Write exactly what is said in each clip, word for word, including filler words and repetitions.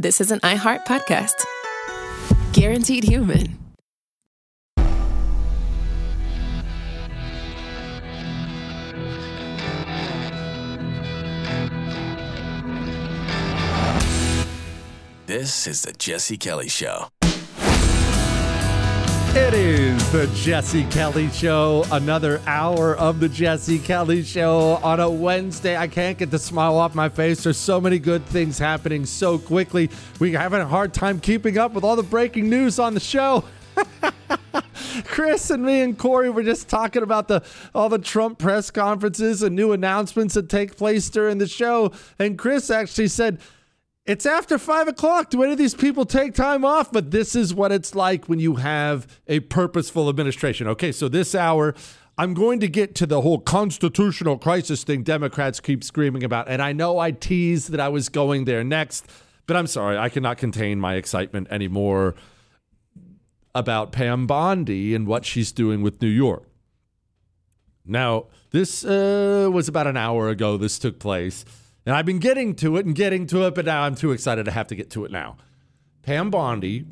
this is an iHeart podcast. Guaranteed Human. This is the Jesse Kelly Show. It is the Jesse Kelly Show. Another hour of the Jesse Kelly Show on a Wednesday. I can't get the smile off my face. There's so many good things happening so quickly. We're having a hard time keeping up with all the breaking news on the show. Chris and me and Corey were just talking about the all the Trump press conferences and new announcements that take place during the show. And Chris actually said, it's after five o'clock. Do any of these people take time off? But this is what it's like when you have a purposeful administration. Okay, so this hour, I'm going to get to the whole constitutional crisis thing Democrats keep screaming about. And I know I teased that I was going there next, but I'm sorry. I cannot contain my excitement anymore about Pam Bondi and what she's doing with New York. Now, this uh, was about an hour ago this took place. And I've been getting to it and getting to it, but now I'm too excited to have to get to it now. Pam Bondi,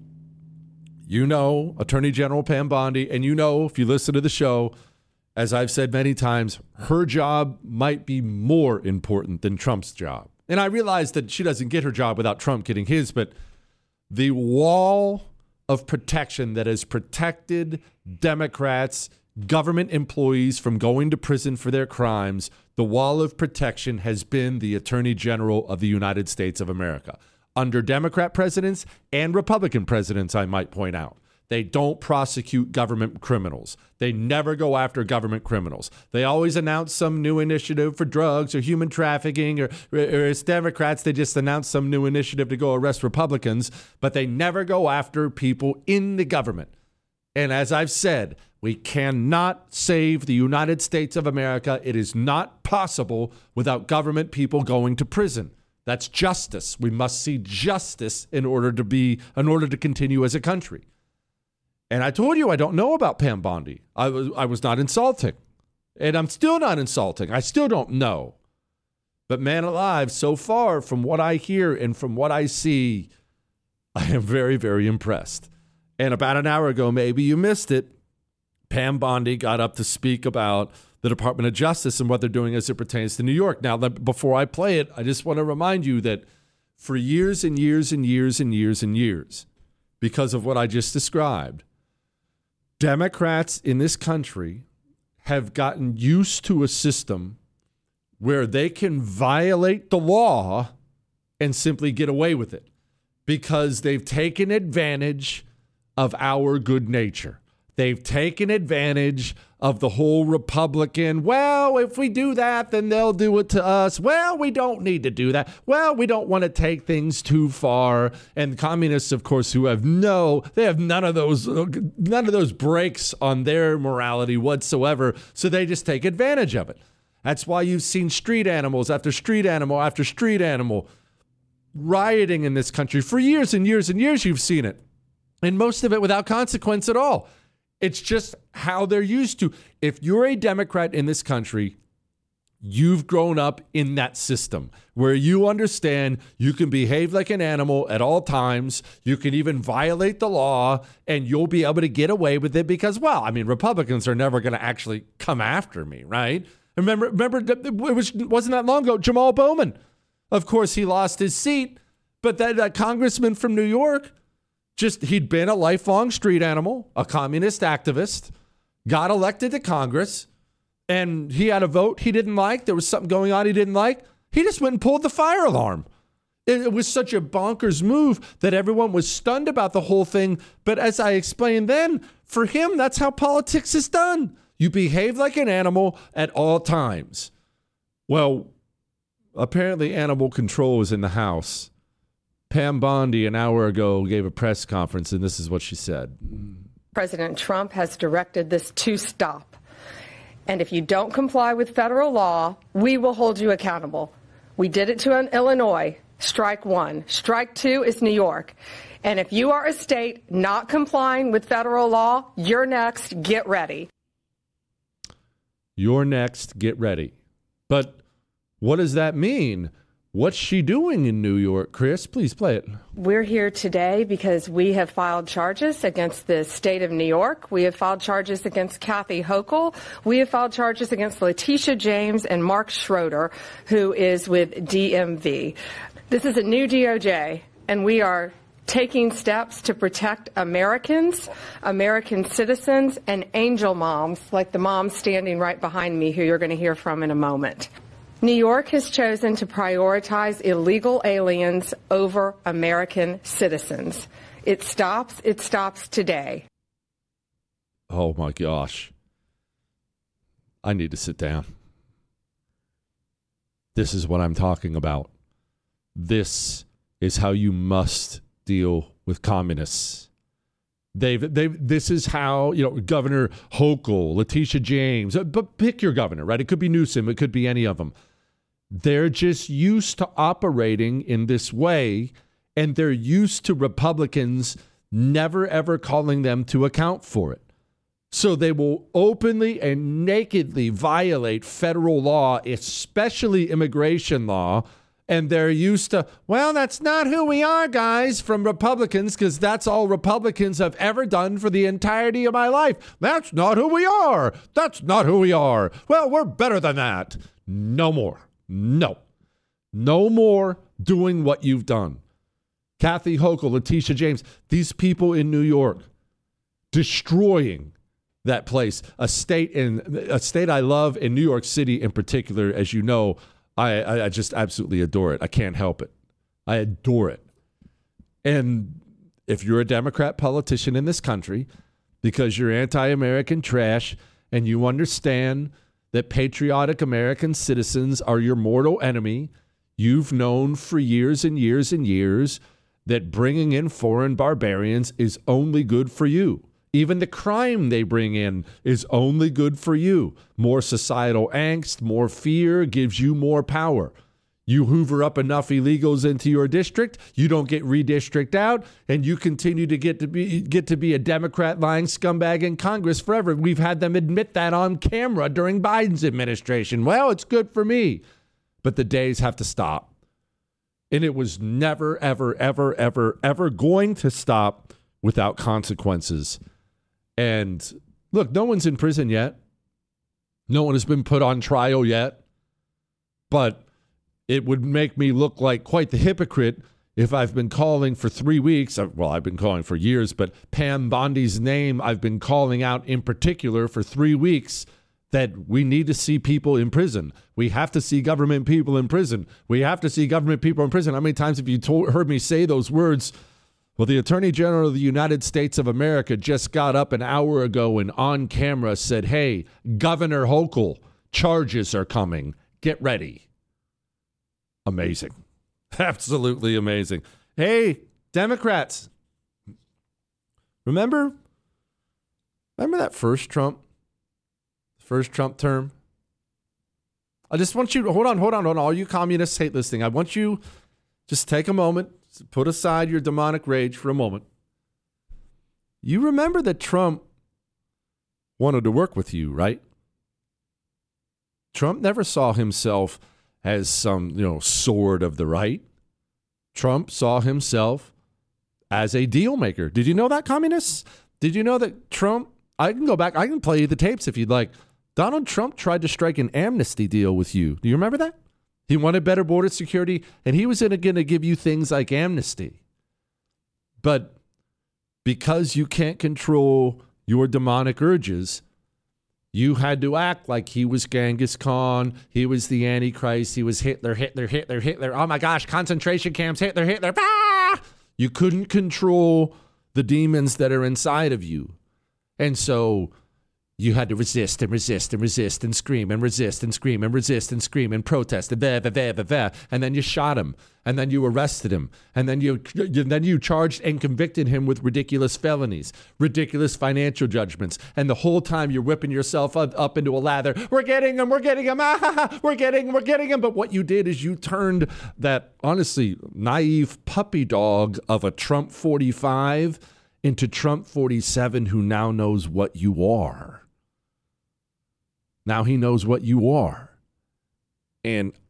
you know, Attorney General Pam Bondi, and you know, if you listen to the show, as I've said many times, her job might be more important than Trump's job. And I realize that she doesn't get her job without Trump getting his, but the wall of protection that has protected Democrats, government employees from going to prison for their crimes, the wall of protection has been the Attorney General of the United States of America. Under Democrat presidents and Republican presidents, I might point out, they don't prosecute government criminals. They never go after government criminals. They always announce some new initiative for drugs or human trafficking, or, or as Democrats, they just announce some new initiative to go arrest Republicans, but they never go after people in the government. And as I've said, we cannot save the United States of America. It is not possible without government people going to prison. That's justice. We must see justice in order to be, in order to continue as a country. And I told you I don't know about Pam Bondi. I was, I was not insulting. And I'm still not insulting. I still don't know. But man alive, so far from what I hear and from what I see, I am very, very impressed. And about an hour ago, maybe you missed it, Pam Bondi got up to speak about the Department of Justice and what they're doing as it pertains to New York. Now, before I play it, I just want to remind you that for years and years and years and years and years, because of what I just described, Democrats in this country have gotten used to a system where they can violate the law and simply get away with it because they've taken advantage of our good nature. They've taken advantage of the whole Republican, well, if we do that, then they'll do it to us. Well, we don't need to do that. Well, we don't want to take things too far. And communists, of course, who have no, they have none of those, none of those brakes on their morality whatsoever. So they just take advantage of it. That's why you've seen street animals after street animal after street animal rioting in this country for years and years and years. You've seen it. And most of it without consequence at all. It's just how they're used to. If you're a Democrat in this country, you've grown up in that system where you understand you can behave like an animal at all times. You can even violate the law and you'll be able to get away with it because, well, I mean, Republicans are never going to actually come after me, right? Remember, remember, it was, wasn't that long ago, Jamal Bowman. Of course, he lost his seat, but that, that congressman from New York, Just he'd been a lifelong street animal, a communist activist, got elected to Congress, and he had a vote he didn't like. There was something going on he didn't like. He just went and pulled the fire alarm. It, it was such a bonkers move that everyone was stunned about the whole thing. But as I explained then, for him, that's how politics is done. You behave like an animal at all times. Well, apparently animal control is in the house. Pam Bondi an hour ago gave a press conference, and this is what she said. President Trump has directed this to stop. And if you don't comply with federal law, we will hold you accountable. We did it to Illinois. Strike one. Strike two is New York. And if you are a state not complying with federal law, you're next. Get ready. You're next. Get ready. But what does that mean? What's she doing in New York, Chris? Please play it. We're here today because we have filed charges against the state of New York. We have filed charges against Kathy Hochul. We have filed charges against Letitia James and Mark Schroeder, who is with D M V. This is a new D O J, and we are taking steps to protect Americans, American citizens, and angel moms, like the mom standing right behind me, who you're going to hear from in a moment. New York has chosen to prioritize illegal aliens over American citizens. It stops, it stops today. Oh my gosh. I need to sit down. This is what I'm talking about. This is how you must deal with communists. They've, they've, this is how, you know, Governor Hochul, Letitia James, but pick your governor, right? It could be Newsom. It could be any of them. They're just used to operating in this way, and they're used to Republicans never, ever calling them to account for it. So they will openly and nakedly violate federal law, especially immigration law, and they're used to, well, that's not who we are, guys, from Republicans, because that's all Republicans have ever done for the entirety of my life. That's not who we are. That's not who we are. Well, we're better than that. No more. No. No more doing what you've done. Kathy Hochul, Letitia James, these people in New York destroying that place, a state in a state I love, in New York City in particular. As you know, I, I, I just absolutely adore it. I can't help it. I adore it. And if you're a Democrat politician in this country, because you're anti-American trash and you understand that patriotic American citizens are your mortal enemy, you've known for years and years and years that bringing in foreign barbarians is only good for you. Even the crime they bring in is only good for you. More societal angst, more fear gives you more power. You hoover up enough illegals into your district, you don't get redistricted out, and you continue to get to be get to be a Democrat lying scumbag in Congress forever. We've had them admit that on camera during Biden's administration. Well, it's good for me. But the days have to stop. And it was never, ever, ever, ever, ever going to stop without consequences. And look, no one's in prison yet. No one has been put on trial yet. But it would make me look like quite the hypocrite if I've been calling for three weeks. Well, I've been calling for years, but Pam Bondi's name I've been calling out in particular for three weeks that we need to see people in prison. We have to see government people in prison. We have to see government people in prison. How many times have you told, heard me say those words? Well, the Attorney General of the United States of America just got up an hour ago and on camera said, hey, Governor Hochul, charges are coming. Get ready. Amazing. Absolutely amazing. Hey, Democrats. Remember? Remember that first Trump? First Trump term? I just want you to, hold on, hold on, hold on. All you communists hate this thing. I want you just take a moment, put aside your demonic rage for a moment. You remember that Trump wanted to work with you, right? Trump never saw himself as some, you know, sword of the right. Trump saw himself as a deal maker. Did you know that, communists? Did you know that Trump, I can go back, I can play you the tapes if you'd like. Donald Trump tried to strike an amnesty deal with you. Do you remember that? He wanted better border security, and he was going to give you things like amnesty. But because you can't control your demonic urges, you had to act like he was Genghis Khan, he was the Antichrist, he was Hitler, Hitler, Hitler, Hitler. Oh my gosh, concentration camps, Hitler, Hitler. Ah! You couldn't control the demons that are inside of you. And so you had to resist and resist and resist and scream and resist and scream and resist and scream and protest and blah, blah, blah, blah, blah. And then you shot him, and then you arrested him, and then you then you charged and convicted him with ridiculous felonies, ridiculous financial judgments, and the whole time you're whipping yourself up, up into a lather. We're getting him, we're getting him, ah, ha, ha, we're getting, we're getting him. But what you did is you turned that honestly naive puppy dog of a Trump forty-five into Trump forty-seven, who now knows what you are. Now he knows what you are. And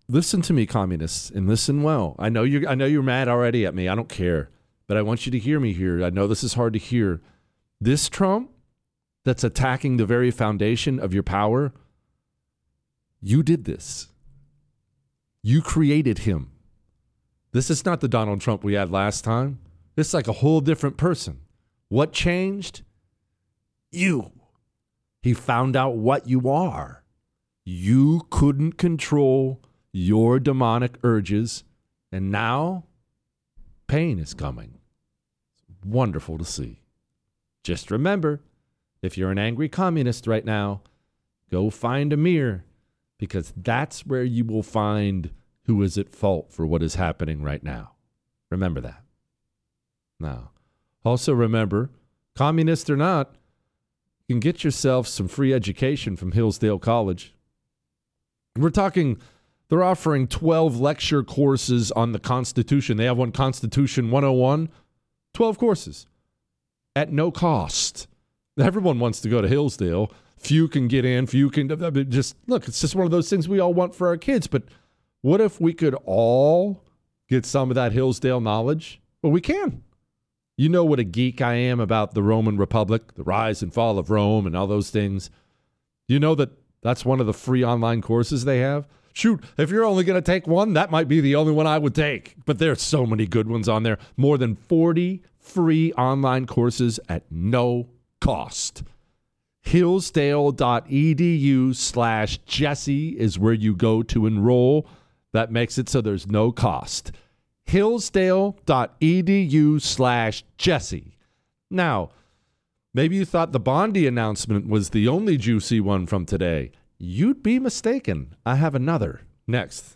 listen to me, communists, and listen well. I know you're I know you're mad already at me. I don't care. But I want you to hear me here. I know this is hard to hear. This Trump that's attacking the very foundation of your power, you did this. You created him. This is not the Donald Trump we had last time. This is like a whole different person. What changed? You. He found out what you are. You couldn't control your demonic urges, and now pain is coming. It's wonderful to see. Just remember, if you're an angry communist right now, go find a mirror, because that's where you will find who is at fault for what is happening right now. Remember that. Now, also remember, communist or not, you can get yourself some free education from Hillsdale College. We're talking, they're offering twelve lecture courses on the Constitution. They have one, Constitution one oh one, twelve courses at no cost. Everyone wants to go to Hillsdale. Few can get in, few can just, look, it's just one of those things we all want for our kids. But what if we could all get some of that Hillsdale knowledge? Well, we can. You know what a geek I am about the Roman Republic, the rise and fall of Rome and all those things. You know that that's one of the free online courses they have? Shoot, if you're only going to take one, that might be the only one I would take. But there's so many good ones on there. More than forty free online courses at no cost. Hillsdale.edu slash Jesse is where you go to enroll. That makes it so there's no cost. Hillsdale.edu slash Jesse. Now, maybe you thought the Bondi announcement was the only juicy one from today. You'd be mistaken. I have another. Next.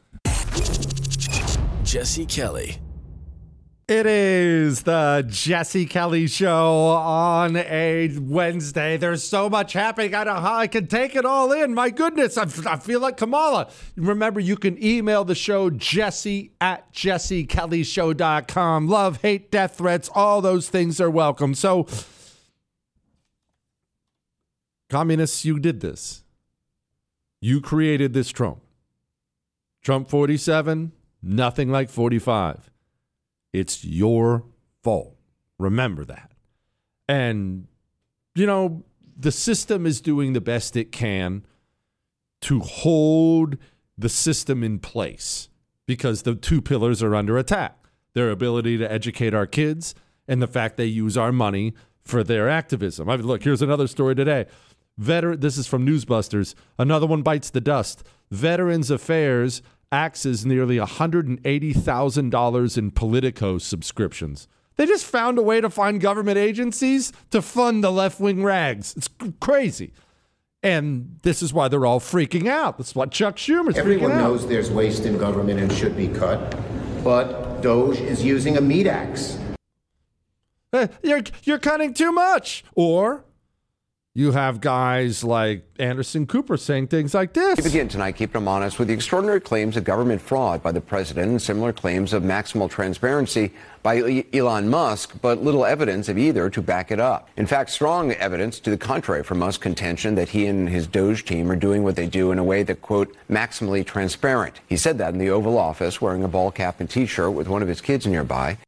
Jesse Kelly. It is the Jesse Kelly Show on a Wednesday. There's so much happening. I don't know how I can take it all in. My goodness, I, I feel like Kamala. Remember, you can email the show, Jesse at jesse kelly show dot com. Love, hate, death threats, all those things are welcome. So, communists, you did this. You created this Trump. Trump forty-seven, nothing like forty-five. It's your fault. Remember that. And, you know, the system is doing the best it can to hold the system in place because the two pillars are under attack. Their ability to educate our kids and the fact they use our money for their activism. I mean, look, here's another story today. Veteran, this is from Newsbusters. Another one bites the dust. Veterans Affairs axes nearly one hundred eighty thousand dollars in Politico subscriptions. They just found a way to find government agencies to fund the left-wing rags. It's crazy. And this is why they're all freaking out. That's why Chuck Schumer's freaking out. Everyone knows there's waste in government and should be cut, but Doge is using a meat axe. Hey, you're, you're cutting too much. Or you have guys like Anderson Cooper saying things like this. We begin tonight, keeping them honest, with the extraordinary claims of government fraud by the president and similar claims of maximal transparency by Elon Musk, but little evidence of either to back it up. In fact, strong evidence to the contrary from Musk's contention that he and his Doge team are doing what they do in a way that, quote, maximally transparent. He said that in the Oval Office wearing a ball cap and T-shirt with one of his kids nearby.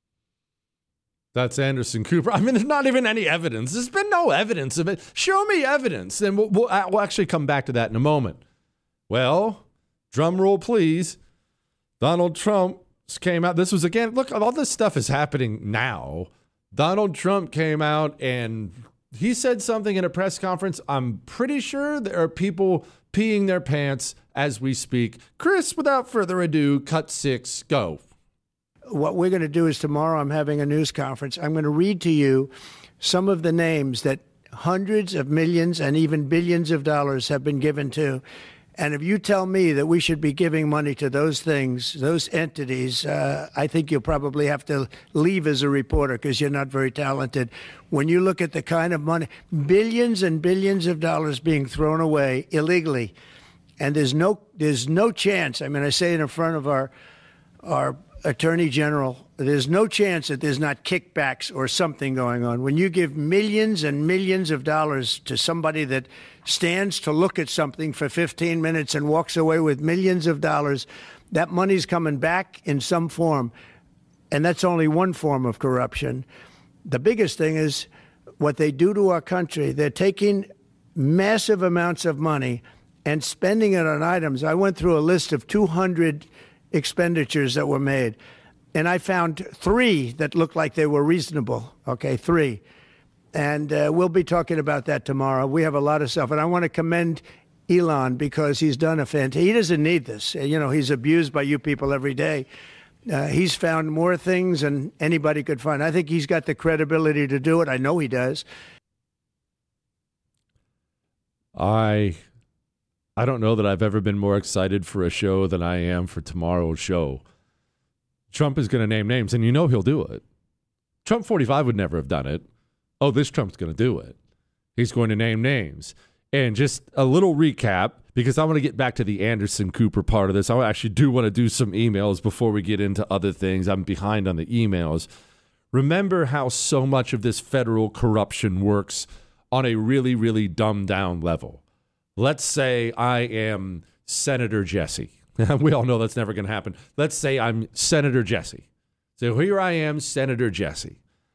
That's Anderson Cooper. I mean, there's not even any evidence. There's been no evidence of it. Show me evidence, and we'll, we'll, we'll actually come back to that in a moment. Well, drum roll, please. Donald Trump came out. This was, again, look, all this stuff is happening now. Donald Trump came out, and he said something in a press conference. I'm pretty sure there are people peeing their pants as we speak. Chris, without further ado, cut six, go. What we're going to do is tomorrow I'm having a news conference. I'm going to read to you some of the names that hundreds of millions and even billions of dollars have been given to. And if you tell me that we should be giving money to those things, those entities, uh, I think you'll probably have to leave as a reporter because you're not very talented. When you look at the kind of money, billions and billions of dollars being thrown away illegally, and there's no there's no chance. I mean, I say it in front of our our Attorney General there's no chance that there's not kickbacks or something going on. When you give millions and millions of dollars to somebody that stands to look at something for fifteen minutes and walks away with millions of dollars, that money's coming back in some form. And that's only one form of corruption. The biggest thing is what they do to our country. They're taking massive amounts of money and spending it on items. I went through a list of two hundred expenditures that were made, and I found three that looked like they were reasonable. Okay, three. And uh, we'll be talking about that tomorrow. We have a lot of stuff. And I want to commend Elon because he's done a fantastic. He doesn't need this. You know, he's abused by you people every day. Uh, he's found more things than anybody could find. I think he's got the credibility to do it. I know he does. I I don't know that I've ever been more excited for a show than I am for tomorrow's show. Trump is going to name names, and you know he'll do it. Trump forty-five would never have done it. Oh, this Trump's going to do it. He's going to name names. And just a little recap, because I want to get back to the Anderson Cooper part of this. I actually do want to do some emails before we get into other things. I'm behind on the emails. Remember how so much of this federal corruption works on a really, really dumbed down level. Let's say I am Senator Jesse. We all know that's never going to happen. Let's say I'm Senator Jesse. So here I am, Senator Jesse.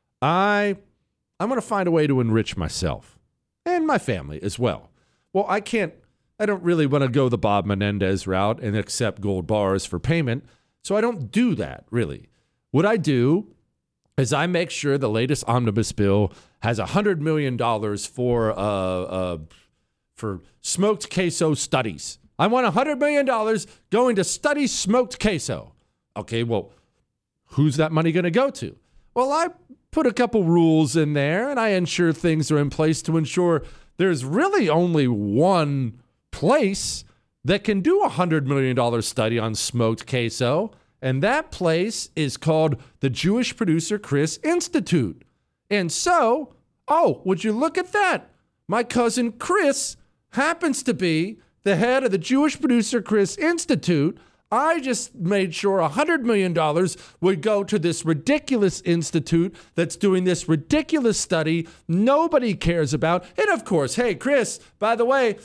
I, I'm going to find a way to enrich myself and my family as well. Well, I can't, I don't really want to go the Bob Menendez route and accept gold bars for payment. So I don't do that, really. What I do is I make sure the latest omnibus bill has one hundred million dollars for, uh, uh, for smoked queso studies. I want one hundred million dollars going to study smoked queso. Okay, well, who's that money going to go to? Well, I put a couple rules in there, and I ensure things are in place to ensure there's really only one place that can do a one hundred million dollars study on smoked queso, and that place is called the Jewish Producer Chris Institute. And so, oh, would you look at that? My cousin Chris happens to be the head of the Jewish Producer Chris Institute. I just made sure one hundred million dollars would go to this ridiculous institute that's doing this ridiculous study nobody cares about. And of course, hey, Chris, by the way,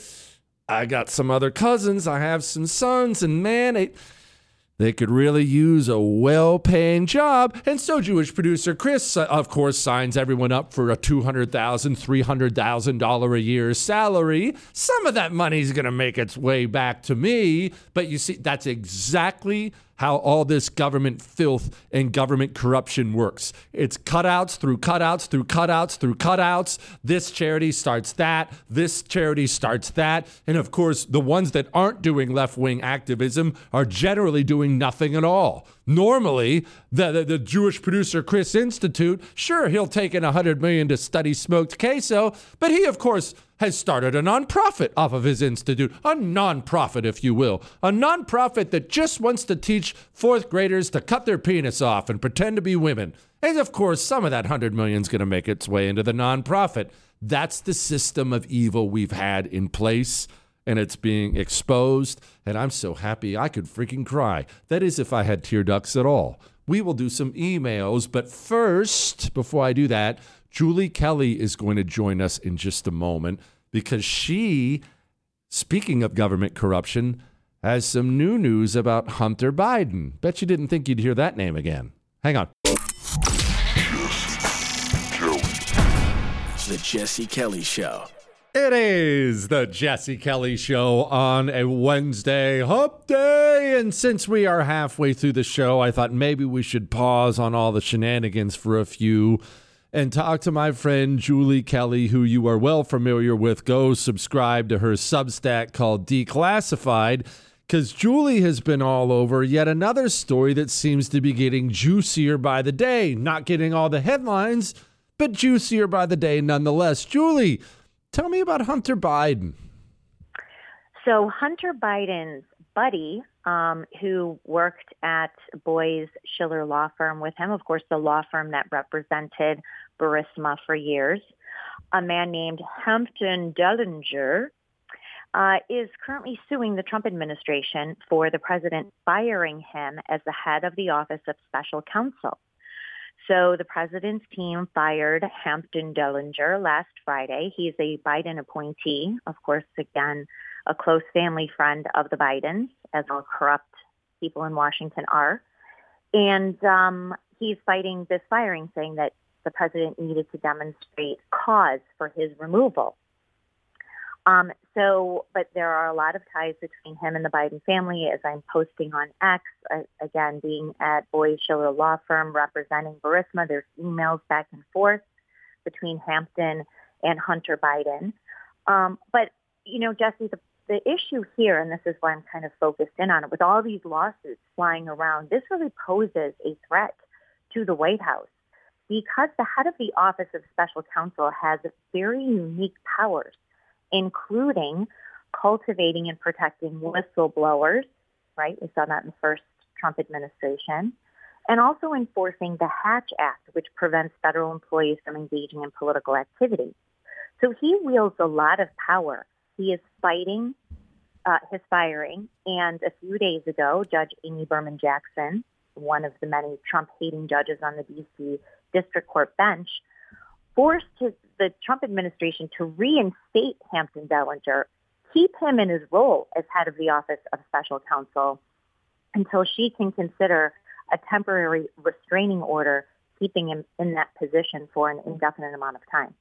I got some other cousins. I have some sons, and man, it, they could really use a well-paying job. And so Jewish Producer Chris, uh, of course, signs everyone up for a two hundred thousand dollars, three hundred thousand dollars a year salary. Some of that money is going to make its way back to me. But you see, that's exactly how all this government filth and government corruption works. It's cutouts through cutouts through cutouts through cutouts. This charity starts that. This charity starts that. And of course, the ones that aren't doing left-wing activism are generally doing nothing at all. Normally, the, the, the Jewish Producer Chris Institute, sure, he'll take in one hundred million dollars to study smoked queso, but he, of course, has started a nonprofit off of his institute, a nonprofit, if you will, a nonprofit that just wants to teach fourth graders to cut their penis off and pretend to be women. And of course, some of that one hundred million is going to make its way into the nonprofit. That's the system of evil we've had in place, and it's being exposed. And I'm so happy I could freaking cry. That is, if I had tear ducts at all. We will do some emails, but first, before I do that, Julie Kelly is going to join us in just a moment because she, speaking of government corruption, has some new news about Hunter Biden. Bet you didn't think you'd hear that name again. Hang on. The Jesse Kelly Show. It is the Jesse Kelly Show on a Wednesday hump day. And since we are halfway through the show, I thought maybe we should pause on all the shenanigans for a few and talk to my friend Julie Kelly, who you are well familiar with. Go subscribe to her Substack called Declassified, because Julie has been all over yet another story that seems to be getting juicier by the day. Not getting all the headlines, but juicier by the day nonetheless. Julie, tell me about Hunter Biden. So Hunter Biden's buddy, um, who worked at Boies Schiller Law Firm with him, of course, the law firm that represented Burisma for years, a man named Hampton Dellinger, uh, is currently suing the Trump administration for the president firing him as the head of the Office of Special Counsel. So the president's team fired Hampton Dellinger last Friday. He's a Biden appointee, of course, again, a close family friend of the Bidens, as all corrupt people in Washington are. And um, he's fighting this firing, saying that the president needed to demonstrate cause for his removal. Um, so, but there are a lot of ties between him and the Biden family, as I'm posting on X, uh, again, being at Boies Schiller Law Firm representing Burisma. There's emails back and forth between Hampton and Hunter Biden. Um, but, you know, Jesse, the, the issue here, and this is why I'm kind of focused in on it, with all these lawsuits flying around, this really poses a threat to the White House because the head of the Office of Special Counsel has very unique powers, including cultivating and protecting whistleblowers, right? We saw that in the first Trump administration, and also enforcing the Hatch Act, which prevents federal employees from engaging in political activity. So he wields a lot of power. He is fighting uh, his firing, and a few days ago, Judge Amy Berman Jackson, one of the many Trump-hating judges on the D C District Court bench, forced his, the Trump administration to reinstate Hampton Dellinger, keep him in his role as head of the Office of Special Counsel until she can consider a temporary restraining order keeping him in that position for an indefinite amount of time.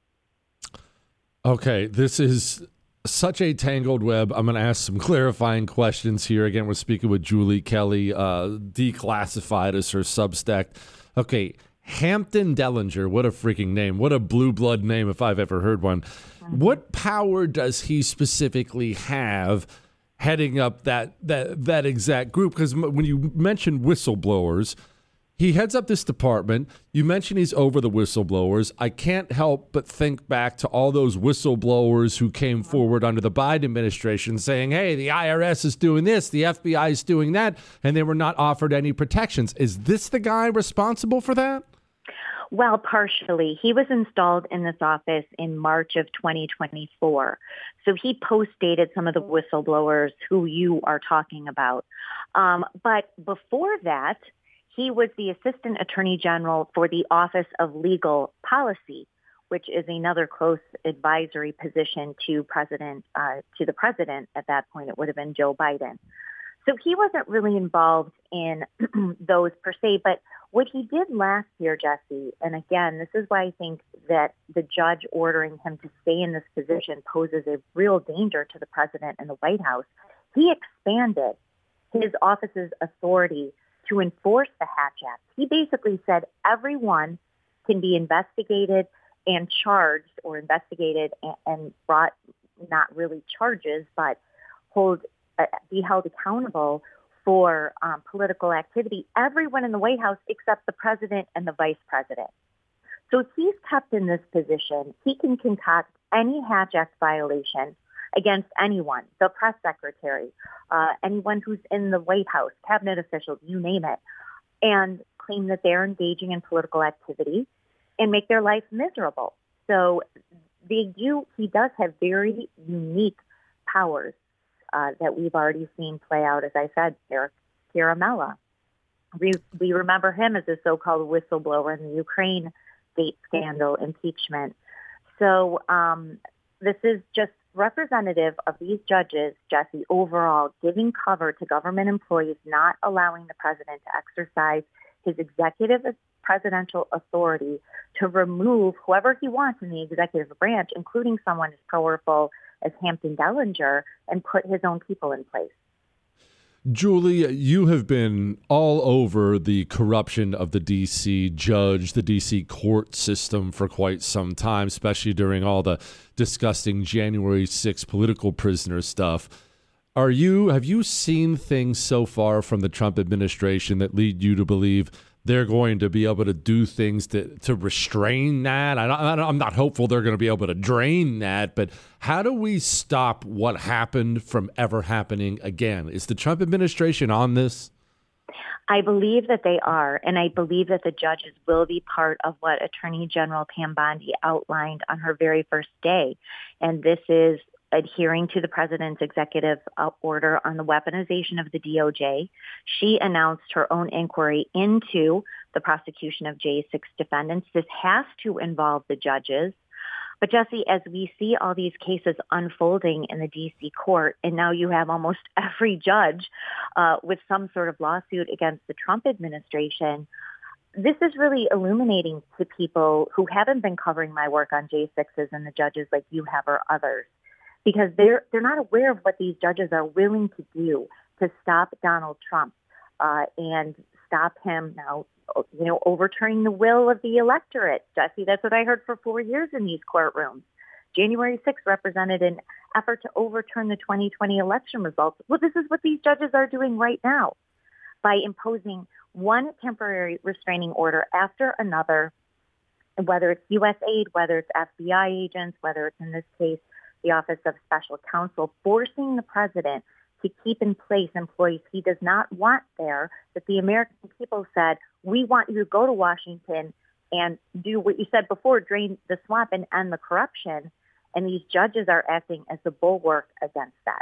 Okay, this is such a tangled web. I'm going to ask some clarifying questions here. Again, we're speaking with Julie Kelly, uh, Declassified as her Substack. Okay, Hampton Dellinger, what a freaking name. What a blue blood name if I've ever heard one. Mm-hmm. What power does he specifically have heading up that that that exact group? Because when you mentioned whistleblowers, he heads up this department. You mentioned he's over the whistleblowers. I can't help but think back to all those whistleblowers who came forward under the Biden administration saying, hey, the I R S is doing this, the F B I is doing that, and they were not offered any protections. Is this the guy responsible for that? Well, partially. He was installed in this office in March of twenty twenty-four. So he post-dated some of the whistleblowers who you are talking about. Um, but before that, he was the Assistant Attorney General for the Office of Legal Policy, which is another close advisory position to President, uh, to the president. At that point, it would have been Joe Biden. So he wasn't really involved in those per se, but what he did last year, Jesse, and again, this is why I think that the judge ordering him to stay in this position poses a real danger to the president and the White House. He expanded his office's authority to enforce the Hatch Act. He basically said everyone can be investigated and charged, or investigated and, and brought, not really charges, but hold uh, be held accountable for um, political activity. Everyone in the White House except the president and the vice president. So if he's kept in this position, he can concoct any Hatch Act violation against anyone, the press secretary, uh, anyone who's in the White House, cabinet officials, you name it, and claim that they're engaging in political activity and make their life miserable. So they do, he does have very unique powers uh, that we've already seen play out, as I said, Eric Ciaramella. We, we remember him as a so-called whistleblower in the Ukraine gate scandal impeachment. So um, this is just representative of these judges, Jesse, overall giving cover to government employees, not allowing the president to exercise his executive presidential authority to remove whoever he wants in the executive branch, including someone as powerful as Hampton Dellinger, and put his own people in place. Julie, you have been all over the corruption of the D C judge, the D C court system for quite some time, especially during all the disgusting January sixth political prisoner stuff. Are you, have you seen things so far from the Trump administration that lead you to believe they're going to be able to do things to, to restrain that? I don't, I don't, I'm not hopeful they're going to be able to drain that, but how do we stop what happened from ever happening again? Is the Trump administration on this? I believe that they are, and I believe that the judges will be part of what Attorney General Pam Bondi outlined on her very first day, and this is adhering to the president's executive uh, order on the weaponization of the D O J. She announced her own inquiry into the prosecution of J six defendants. This has to involve the judges. But Jesse, as we see all these cases unfolding in the D C court, and now you have almost every judge uh, with some sort of lawsuit against the Trump administration, this is really illuminating to people who haven't been covering my work on J sixes and the judges like you have or others, because they're they're not aware of what these judges are willing to do to stop Donald Trump uh, and stop him now, you know, overturning the will of the electorate. Jesse, that's what I heard for four years in these courtrooms. January sixth represented an effort to overturn the twenty twenty election results. Well, this is what these judges are doing right now by imposing one temporary restraining order after another, whether it's U S aid, whether it's F B I agents, whether it's in this case, the Office of Special Counsel, forcing the president to keep in place employees he does not want there, that the American people said, we want you to go to Washington and do what you said before, drain the swamp and end the corruption. And these judges are acting as the bulwark against that.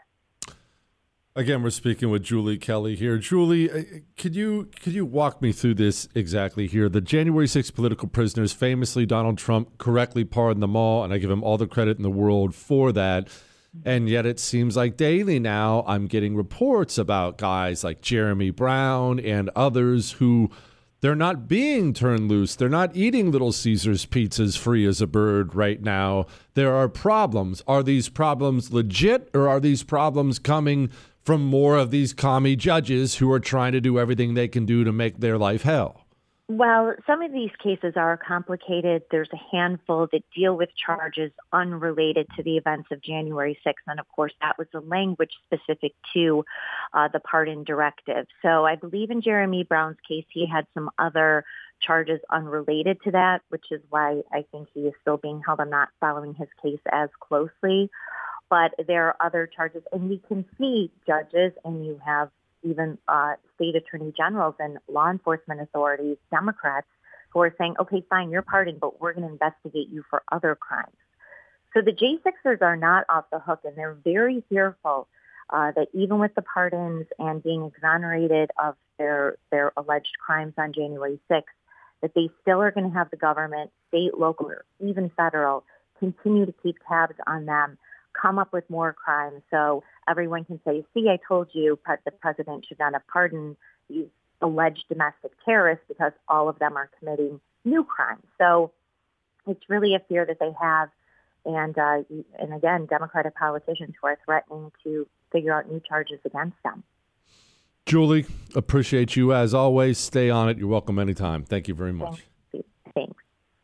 Again, we're speaking with Julie Kelly here. Julie, could you could you walk me through this exactly here? The January sixth political prisoners, famously Donald Trump correctly pardoned them all, and I give him all the credit in the world for that. And yet it seems like daily now I'm getting reports about guys like Jeremy Brown and others who they're not being turned loose. They're not eating Little Caesars pizzas free as a bird right now. There are problems. Are these problems legit, or are these problems coming from more of these commie judges who are trying to do everything they can do to make their life hell? Well, some of these cases are complicated. There's a handful that deal with charges unrelated to the events of January sixth. And of course, that was the language specific to uh, the pardon directive. So I believe in Jeremy Brown's case, he had some other charges unrelated to that, which is why I think he is still being held. I'm not following his case as closely, but there are other charges. And we can see judges, and you have even uh, state attorney generals and law enforcement authorities, Democrats, who are saying, okay, fine, you're pardoned, but we're going to investigate you for other crimes. So the J sixers are not off the hook, and they're very fearful uh, that even with the pardons and being exonerated of their, their alleged crimes on January sixth, that they still are going to have the government, state, local, or even federal, continue to keep tabs on them, come up with more crimes. So everyone can say, see, I told you the president should not have pardoned these alleged domestic terrorists because all of them are committing new crimes. So it's really a fear that they have. And, uh, and again, Democratic politicians who are threatening to figure out new charges against them. Julie, appreciate you as always. Stay on it. You're welcome anytime. Thank you very much. Thanks. Thanks.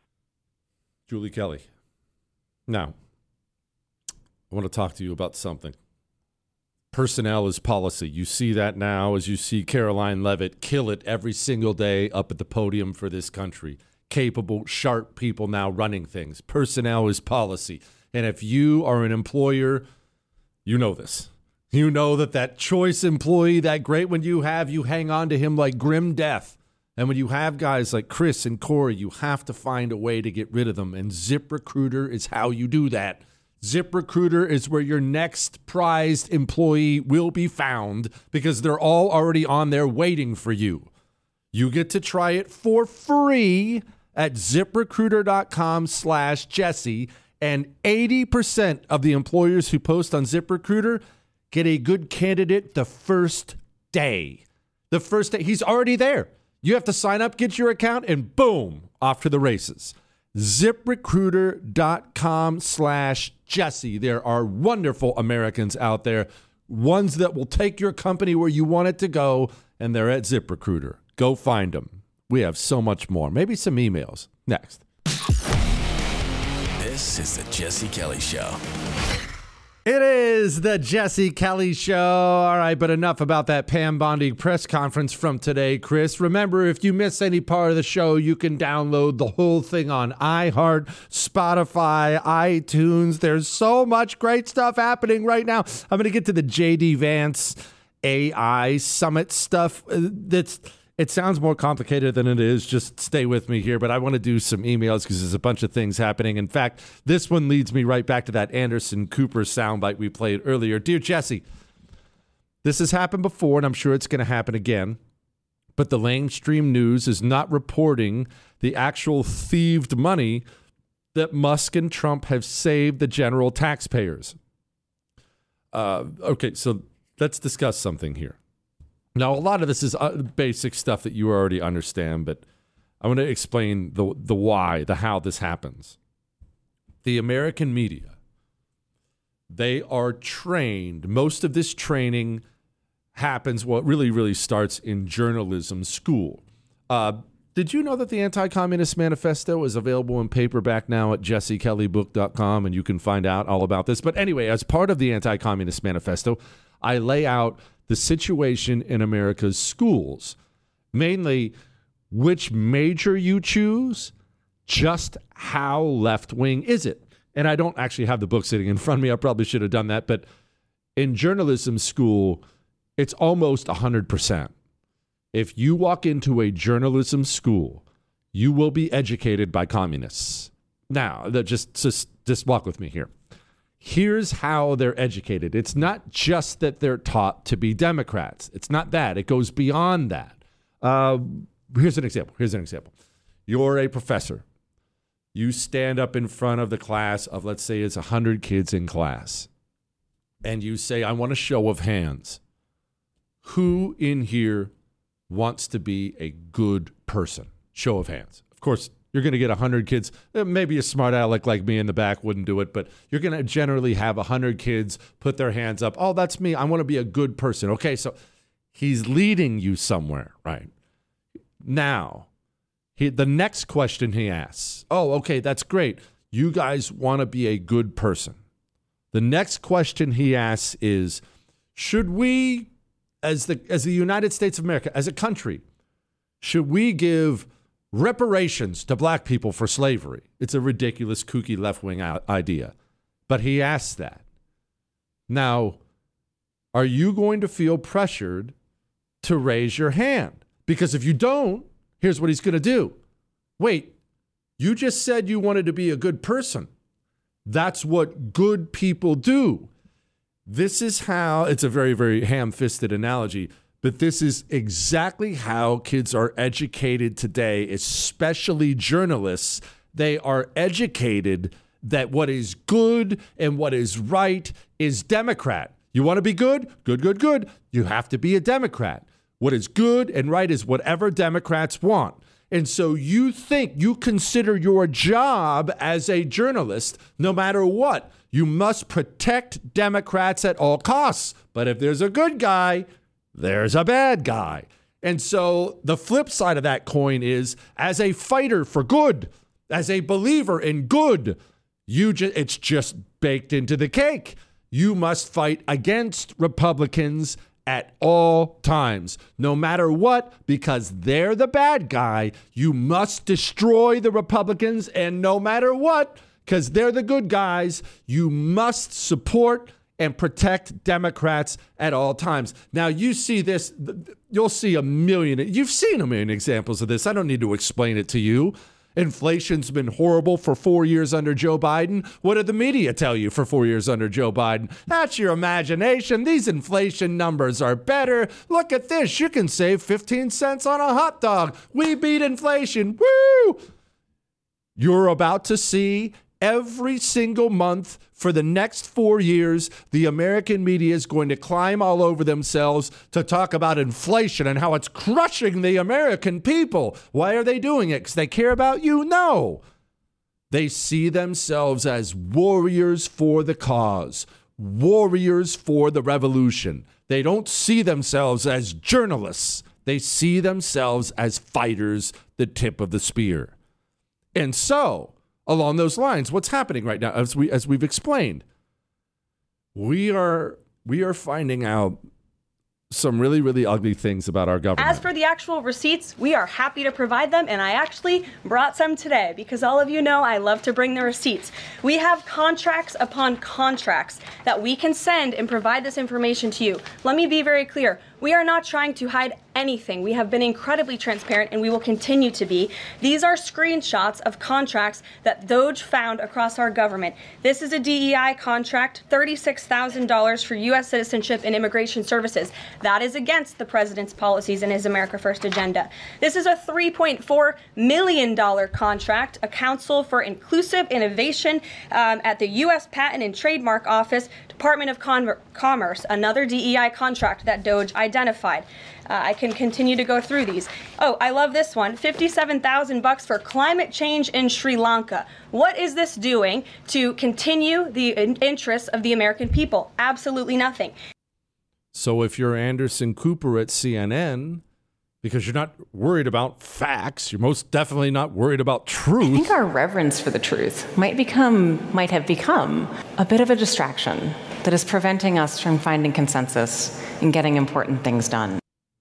Julie Kelly. Now, I want to talk to you about something. Personnel is policy. You see that now as you see Caroline Leavitt kill it every single day up at the podium for this country. Capable, sharp people now running things. Personnel is policy. And if you are an employer, you know this. You know that that choice employee, that great one you have, you hang on to him like grim death. And when you have guys like Chris and Corey, you have to find a way to get rid of them. And ZipRecruiter is how you do that. ZipRecruiter is where your next prized employee will be found because they're all already on there waiting for you. You get to try it for free at ZipRecruiter.com slash Jesse, and eighty percent of the employers who post on ZipRecruiter get a good candidate the first day. The first day. He's already there. You have to sign up, get your account, and boom, off to the races. ZipRecruiter.com slash Jesse. There are wonderful Americans out there, ones that will take your company where you want it to go, and they're at ZipRecruiter. Go find them. We have so much more. Maybe some emails. Next. This is the Jesse Kelly Show. It is the Jesse Kelly Show. All right, but enough about that Pam Bondi press conference from today, Chris. Remember, if you miss any part of the show, you can download the whole thing on iHeart, Spotify, iTunes. There's so much great stuff happening right now. I'm going to get to the J D Vance A I Summit stuff. That's It sounds more complicated than it is. Just stay with me here. But I want to do some emails because there's a bunch of things happening. In fact, this one leads me right back to that Anderson Cooper soundbite we played earlier. Dear Jesse, this has happened before, and I'm sure it's going to happen again. but the mainstream news is not reporting the actual thieved money that Musk and Trump have saved the general taxpayers. Uh, okay, so let's discuss something here. Now, a lot of this is uh, basic stuff that you already understand, but I want to explain the the why, the how this happens. The American media, they are trained. Most of this training happens, well, it really, really starts in journalism school. Uh, did you know that the Anti-Communist Manifesto is available in paperback now at jesse kelly book dot com, and you can find out all about this? But anyway, as part of the Anti-Communist Manifesto, I lay out the situation in America's schools, mainly which major you choose, just how left-wing is it? And I don't actually have the book sitting in front of me. I probably should have done that. But in journalism school, it's almost one hundred percent. If you walk into a journalism school, you will be educated by communists. Now, just, just, just walk with me here. Here's how they're educated. It's not just that they're taught to be Democrats. It's not that. It goes beyond that. Uh, here's an example. Here's an example. You're a professor. You stand up in front of the class of, let's say it's one hundred kids in class, and you say, I want a show of hands. Who in here wants to be a good person? Show of hands. Of course, you're going to get one hundred kids. Maybe a smart aleck like me in the back wouldn't do it, but you're going to generally have one hundred kids put their hands up. Oh, that's me. I want to be a good person. Okay, so he's leading you somewhere, right? Now, he, the next question he asks, oh, okay, that's great. You guys want to be a good person. The next question he asks is, should we, as the as the United States of America, as a country, should we give reparations to black people for slavery? It's a ridiculous, kooky, left-wing idea. But he asks that. Now, are you going to feel pressured to raise your hand? Because if you don't, here's what he's going to do. Wait, you just said you wanted to be a good person. That's what good people do. This is how, it's a very, very ham-fisted analogy, but this is exactly how kids are educated today, especially journalists. They are educated that what is good and what is right is Democrat. You want to be good? Good, good, good. You have to be a Democrat. What is good and right is whatever Democrats want. And so you think, you consider your job as a journalist, no matter what, you must protect Democrats at all costs. But if there's a good guy, there's a bad guy. And so the flip side of that coin is, as a fighter for good, as a believer in good, you ju- it's just baked into the cake. You must fight against Republicans at all times, no matter what, because they're the bad guy. You must destroy the Republicans, and no matter what, because they're the good guys, you must support and protect Democrats at all times. Now, you see this, you'll see a million, you've seen a million examples of this. I don't need to explain it to you. Inflation's been horrible for four years under Joe Biden. What did the media tell you for four years under Joe Biden? That's your imagination. These inflation numbers are better. Look at this. You can save fifteen cents on a hot dog. We beat inflation. Woo! You're about to see every single month for the next four years, the American media is going to climb all over themselves to talk about inflation and how it's crushing the American people. Why are they doing it? Because they care about you? No. They see themselves as warriors for the cause, warriors for the revolution. They don't see themselves as journalists. They see themselves as fighters, the tip of the spear. And so, along those lines, what's happening right now, as we as we've explained, we are we are finding out some really, really ugly things about our government. As for the actual receipts, we are happy to provide them, and I actually brought some today because all of you know I love to bring the receipts. We have contracts upon contracts that we can send and provide this information to you. Let me be very clear. We are not trying to hide anything. We have been incredibly transparent, and we will continue to be. These are screenshots of contracts that DOGE found across our government. This is a D E I contract, thirty-six thousand dollars for U S citizenship and immigration services. That is against the president's policies and his America First agenda. This is a three point four million dollars contract, a Council for Inclusive Innovation um, at the U S Patent and Trademark Office, Department of Com- Commerce, another D E I contract that DOGE identified. Uh, I can continue to go through these. Oh, I love this one. fifty-seven thousand bucks for climate change in Sri Lanka. What is this doing to continue the interests of the American people? Absolutely nothing. So if you're Anderson Cooper at C N N, because you're not worried about facts, you're most definitely not worried about truth. I think our reverence for the truth might become, might have become a bit of a distraction that is preventing us from finding consensus and getting important things done.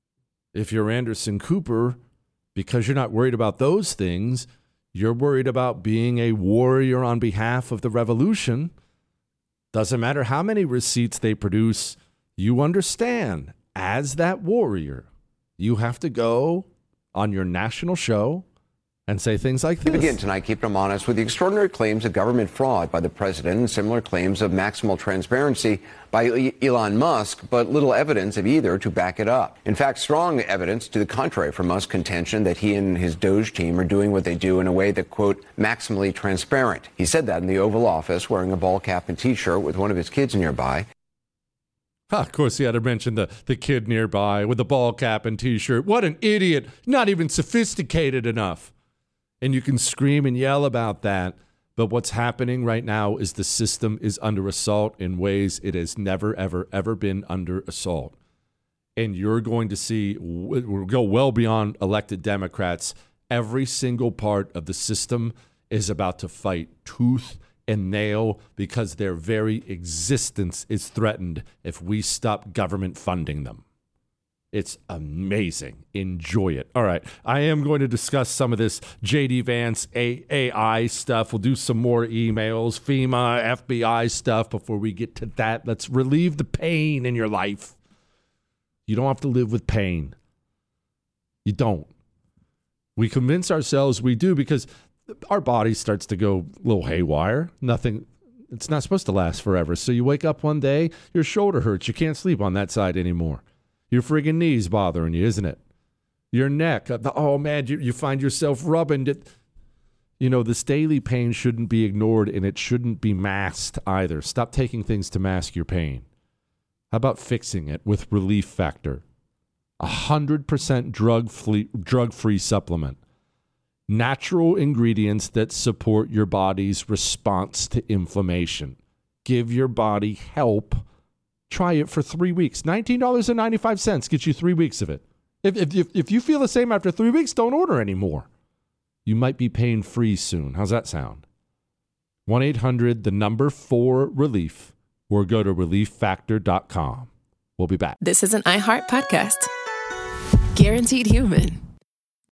If you're Anderson Cooper, because you're not worried about those things, you're worried about being a warrior on behalf of the revolution. Doesn't matter how many receipts they produce, you understand, as that warrior, you have to go on your national show and say things like this. We begin tonight keeping them honest with the extraordinary claims of government fraud by the president and similar claims of maximal transparency by Elon Musk, but little evidence of either to back it up. In fact, strong evidence to the contrary from Musk's contention that he and his DOGE team are doing what they do in a way that, quote, maximally transparent. He said that in the Oval Office wearing a ball cap and T-shirt with one of his kids nearby. Huh, of course, he had to mention the, the kid nearby with the ball cap and T-shirt. What an idiot. Not even sophisticated enough. And you can scream and yell about that. But what's happening right now is the system is under assault in ways it has never, ever, ever been under assault. And you're going to see, we'll go well beyond elected Democrats. Every single part of the system is about to fight tooth and nail because their very existence is threatened if we stop government funding them. It's amazing. Enjoy it. All right. I am going to discuss some of this J D Vance A I stuff. We'll do some more emails, FEMA, F B I stuff before we get to that. Let's relieve the pain in your life. You don't have to live with pain. You don't. We convince ourselves we do because our body starts to go a little haywire. Nothing, it's not supposed to last forever. So you wake up one day, your shoulder hurts. You can't sleep on that side anymore. Your friggin' knees bothering you, isn't it? Your neck. Oh, man, you, you find yourself rubbing it. You know, this daily pain shouldn't be ignored, and it shouldn't be masked either. Stop taking things to mask your pain. How about fixing it with Relief Factor? A one hundred percent drug-free, drug-free supplement. Natural ingredients that support your body's response to inflammation. Give your body help. Try it for three weeks. nineteen dollars and ninety-five cents gets you three weeks of it. If, if, if you feel the same after three weeks, don't order anymore. You might be pain-free soon. How's that sound? one eight hundred, the number four, relief, or go to relief factor dot com. We'll be back. This is an iHeart podcast. Guaranteed Human.